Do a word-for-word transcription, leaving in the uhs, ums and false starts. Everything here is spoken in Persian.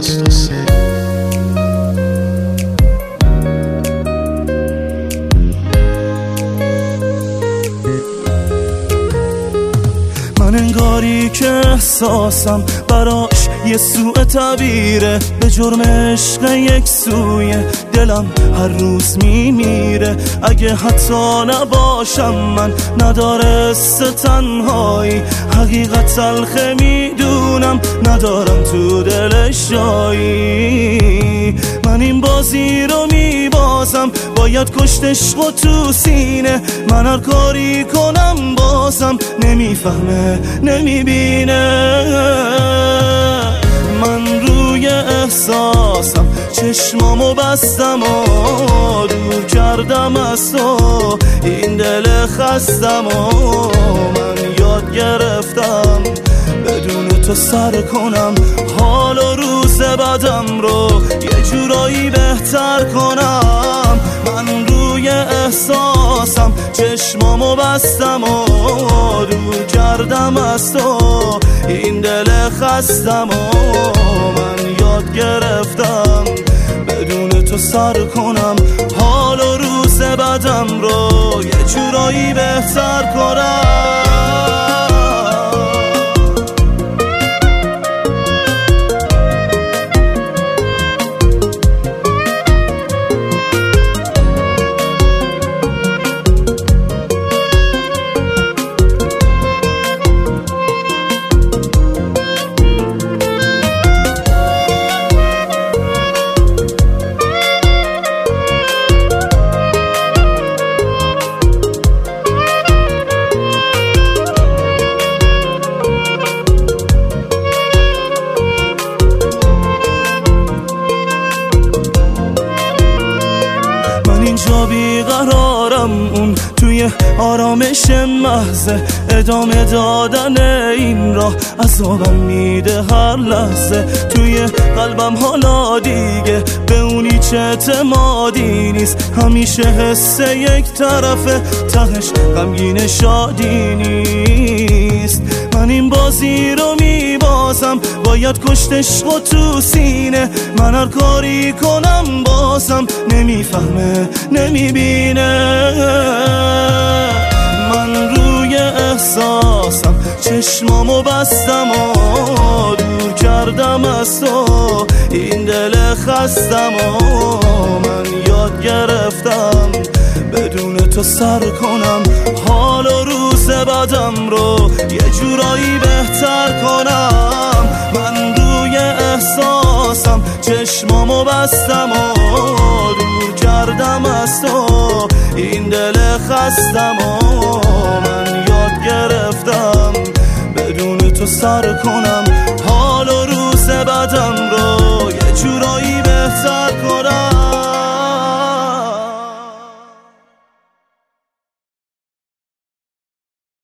از تو سه. من انگاری که احساسم براش یه سوء تعبیره، به جرم عشق یک سوی دلم هر روز میمیره. اگه حتی نباشم من نداره تنهایی، حقیقت تلخه میدونم ندارم تو دلش جایی. من این بازی رو میبازم، باید کشت عشق و تو سینه. من هر کاری کنم بازم نمیفهمه نمیبینه. من روی احساسم چشمامو بستم و دور کردم از تو این دل خستم و من یاد گرفتم بدون تو سر کنم حال و روز بعدم رو یه جورایی بهتر کنم. من روی احساسم چشمامو بستم و دور کردم از تو این دل خستم و من یاد گرفتم بدون تو سر کنم حال و روز بعدم رو یه جورایی بهتر کنم. اینجا بیقرارم، اون توی آرامش محضه ادامه دادن این راه عذابم میده هر لحظه. توی قلبم حالا دیگه به اونی چه اعتمادی نیست، همیشه حس یک طرفه تهش غمگین شادی نیست. من این بازی رو میبازم، باید کشت عشق و تو سینه. من هر کاری کنم بازم نمیفهمه نمیبینه. من روی احساسم چشمامو بستم و دور کردم از تو این دل خستم و من یاد گرفتم بدون تو سر کنم حال و روز بعدم رو یه جورایی بهتر کنم. من روی احساسم چشمامو بستم و دور کردم از تو این دل خستم و من یاد گرفتم بدون تو سر کنم